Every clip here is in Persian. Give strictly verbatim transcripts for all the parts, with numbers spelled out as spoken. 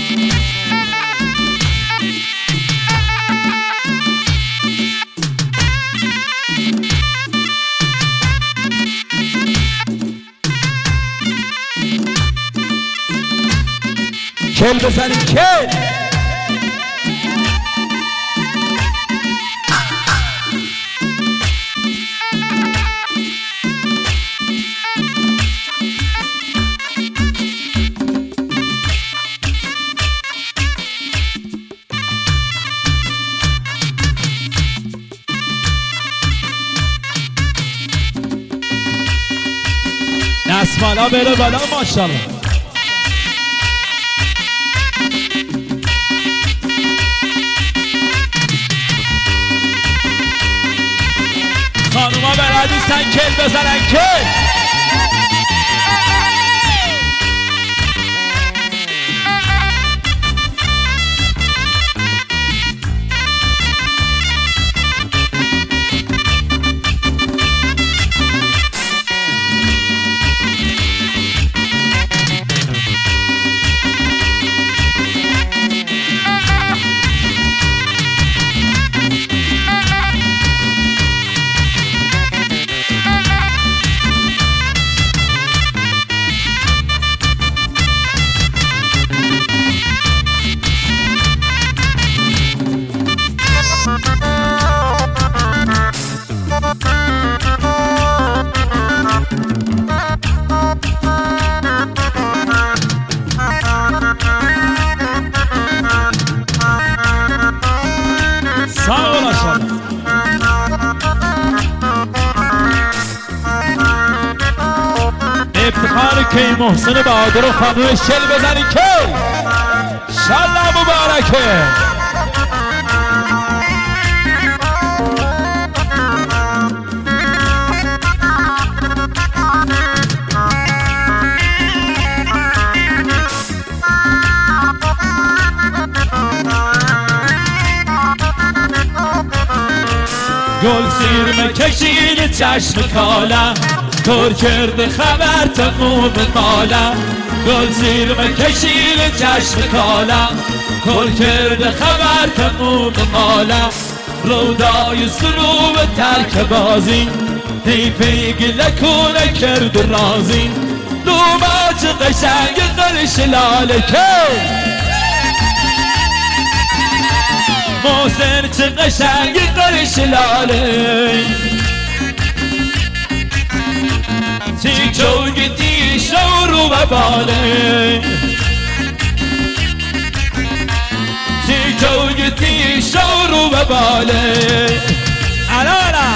کل بزنیم کل. نسمالا بره بالا ماشاءالله. خانوما بلد نیستن کل بزنن کل. افتخار کی محسن بهادر و خانوم شل بزنی کل. انشالله مبارکه. گل زیر مکشید چشم کالم، کار کرده خبر تموم مالم. گل زیر مکشید چشم کالم، کار کرده خبر تموم مالم. رودای سرو و ترک بازی، حیفه گله کنه کرد رازی. دوماچ قشنگ قلش لاله کن، محسن چه قشنگ قلش لاله. چی جوگتی شورو و باله، چی جوگتی شورو و باله. علالا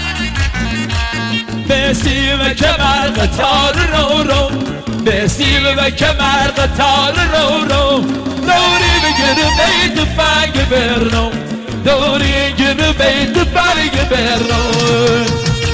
بسیم کمر قطار رو رو، بسیم و کمر قطار رو رو. دوری بگیر بیت فنگ برنو، دوری بگیر بیت فنگ برنو.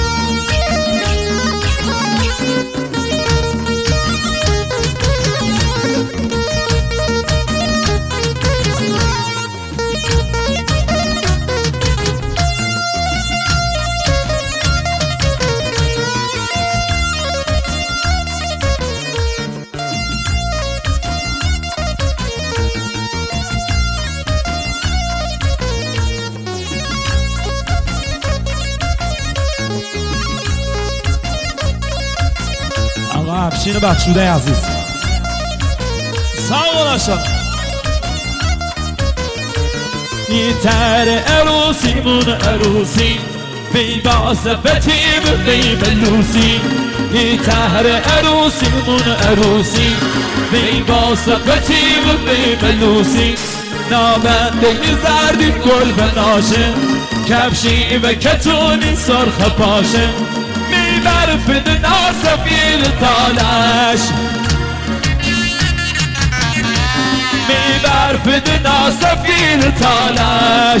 افشین بخشوده عزیز سلام داشتم. این تر عروسیمون عروسی، بی باسفتیم بی بلوسی. این تر عروسیمون عروسی، بی باسفتیم بی بلوسی. نامنده زردی گل بناشه، کفشی و کتونی سرخ پاشه. برفد ناسفیل تالش، می برفد ناسفیل تالش.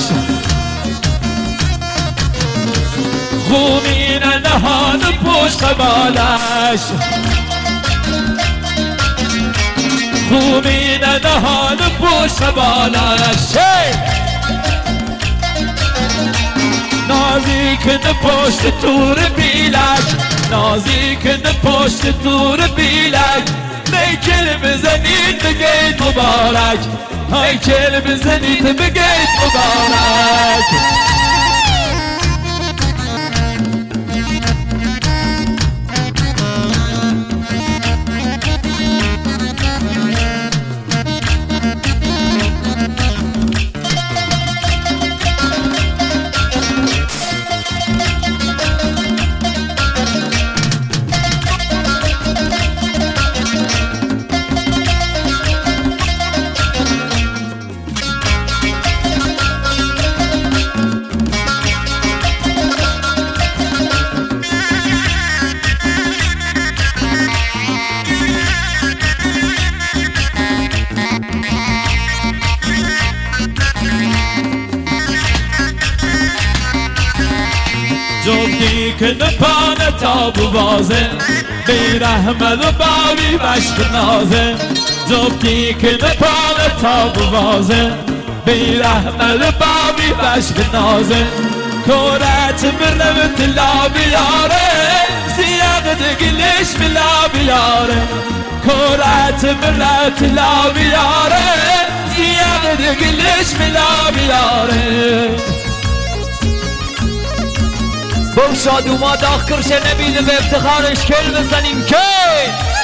خومین نهان پشت قبالش، خومین نهان پشت قبالش. نازیک نه پشت تور بیلک، نازیک نه پشت تور بیلک. هیکل بزنید بگید مبارک هیکل بزنید بگید مبارک جفتی که نپانه تا بوازه بی رحمت و باوی مشق نازه جفتی که نپانه تا بوازه بی رحمت و باوی مشق نازه کورت برنم تلا بیاره سیاق دگلش بلا بیاره کورت برنم تلا بیاره سیاق دگلش بلا بیاره بگشاد اومد آخر کرشه نبیده به افتخارش کل بزنیم که